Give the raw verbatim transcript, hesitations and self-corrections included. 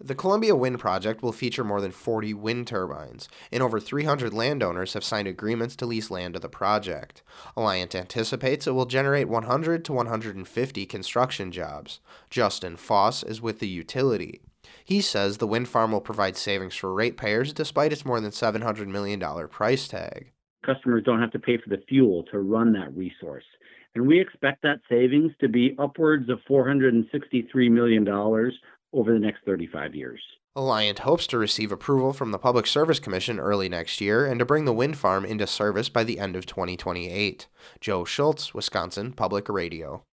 The Columbia Wind Project will feature more than forty wind turbines, and over three hundred landowners have signed agreements to lease land to the project. Alliant anticipates it will generate one hundred to one hundred fifty construction jobs. Justin Foss is with the utility. He says the wind farm will provide savings for ratepayers despite its more than seven hundred million dollars price tag. Customers don't have to pay for the fuel to run that resource. And we expect that savings to be upwards of four hundred sixty-three million dollars over the next thirty-five years. Alliant hopes to receive approval from the Public Service Commission early next year and to bring the wind farm into service by the end of twenty twenty-eight. Joe Schultz, Wisconsin Public Radio.